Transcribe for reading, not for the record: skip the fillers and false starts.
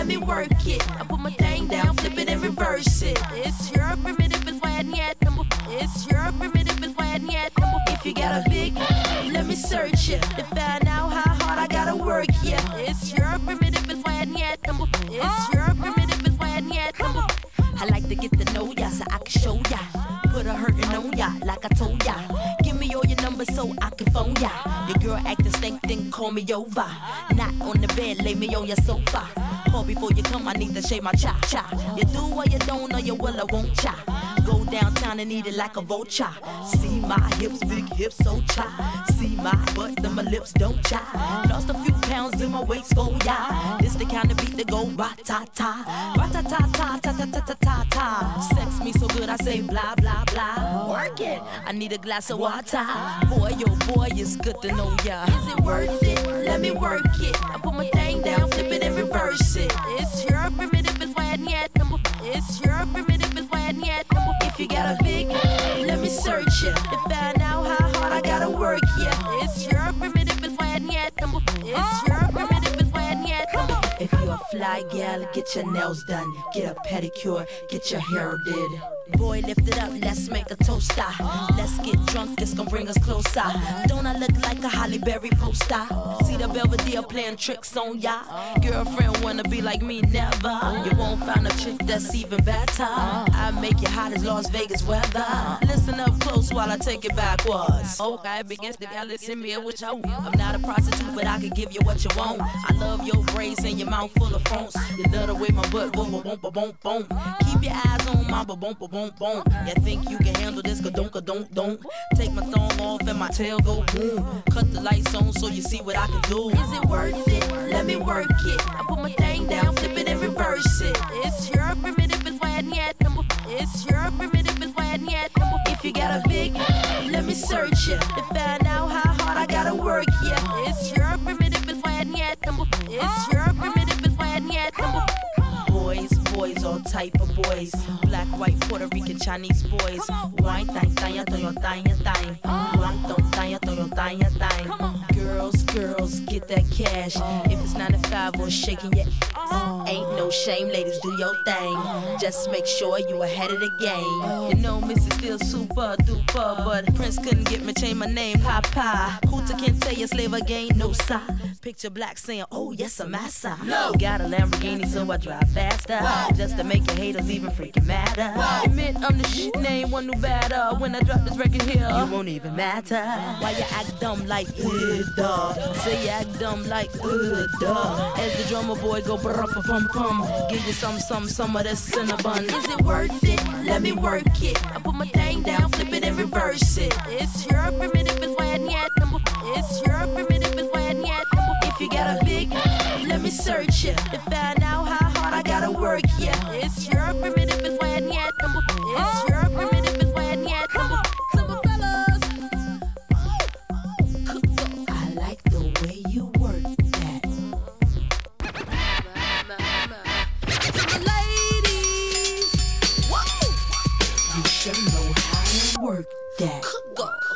me work it. I put my thing down, flip it and reverse it. It's your primitive, it's why I need number. It's your primitive, it's why I need number. If you got a big, let me search it to find out how hard I gotta work. Yeah, it's your primitive, it's why I need number. It's your primitive, it's why I need number. I like to get to know ya so I can show ya. Put a hurtin' on ya like I told ya. Give me all your numbers so I can phone ya. Your girl acting stank, then call me over. Not on the bed, lay me on your sofa. Call before you come, I need to shave my cha-cha. You do or you don't, or you will or won't cha. Go downtown and eat it like a vulture. See my hips, big hips, so cha. See my butt, then my lips don't cha. Lost a few pounds in my waist, go ya. This the kind of beat that go ra-ta-ta. Ra-ta-ta-ta-ta-ta-ta-ta-ta. Sex me so good I say blah, blah, blah. Work it, I need a glass of water. Boy, oh boy, it's good to know ya. Is it worth it? Let me work it. I put my thing down, flip it and reverse it. It's your primitive, it's why I need number. It's your primitive, it's why I need number. If you got a big, let me search it to find out how hard I gotta work. Yeah, it's your primitive, it's why I need number. It's your primitive, it's why I need number. If you're a fly gal, get your nails done, get a pedicure, get your hair did. Boy, lift it up, let's make a toaster. Let's get drunk, it's gonna bring us closer. Don't I look like a Halle Berry poster? See the Belvedere playing tricks on ya. Girlfriend wanna be like me, never. You won't find a chick that's even better. I make you hot as Las Vegas weather. Listen up close while I take it backwards. Okay, begins to listen me what you want. I'm not a prostitute, but I can give you what you want. I love your braids and your mouth full of phones. You love the way my butt boom, boom, boom, boom, boom. Keep your eyes on my boom, boom, boom. You think you can handle this? Don't. Take my thumb off and my tail go boom. Cut the lights on so you see what I can do. Is it worth it? Let me work it. I put my thing down, flip it and reverse it. It's your primitive, it's why I need number. It's your primitive, it's why I need number. If you got a big, let me search it to find out how hard I gotta work. Yeah, it's your primitive, it's why I need number. It's your primitive, it's why I need number. Boys, all type of boys. Black, white, Puerto Rican, Chinese boys. Wine, thang, thang, thang, thang, thang. Wine, thang, thang, thang, thang. Girls, get that cash. If it's 9 to 5 or shaking your ass, ain't no shame, ladies, do your thing. Just make sure you ahead of the game. You know, Missy still super duper, but Prince couldn't get me, change my name, Papa. Hooter can't tell you slave again, no sigh. Picture black saying, oh yes, I'm massa. No. Got a Lamborghini, so I drive faster. Just to make your haters even freaking madder. Admit I'm the shit, name one new batter. When I drop this record here, you won't even matter. Why you act dumb like, duh. Say you act dumb like, duh. As the drummer boy go brum-pum-pum. Give you some of that cinnamon. Is it worth it? Let me work it. I put my thing down, flip it and reverse it. It's your primitive, it's why I need number. It's your primitive, it's why I need number. If you got a big, let me search it to find out how hard I gotta work. Yeah, it's your primitive, it's why I need number. It's your primitive, it's why I need number. Summer fellas, I like the way you work that. Summer ladies, whoa, you should know how to work that.